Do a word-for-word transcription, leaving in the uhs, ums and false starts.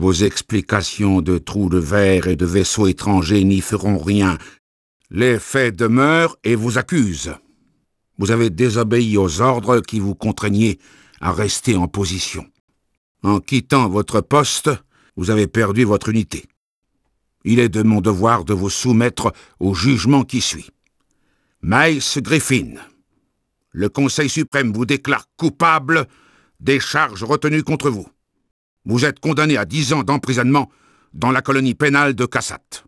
Vos explications de trous de verre et de vaisseaux étrangers n'y feront rien. Les faits demeurent et vous accusent. Vous avez désobéi aux ordres qui vous contraignaient à rester en position. En quittant votre poste, vous avez perdu votre unité. Il est de mon devoir de vous soumettre au jugement qui suit. Miles Griffin, le Conseil suprême vous déclare coupable des charges retenues contre vous. Vous êtes condamné à dix ans d'emprisonnement dans la colonie pénale de Cassat.